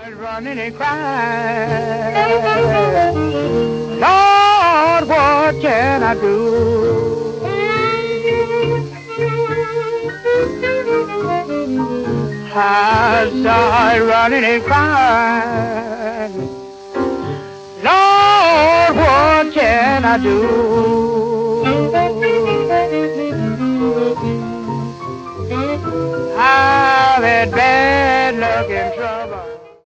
Running and crying, Lord, what can I do? I started running and crying, Lord, what can I do? I've had bad luck in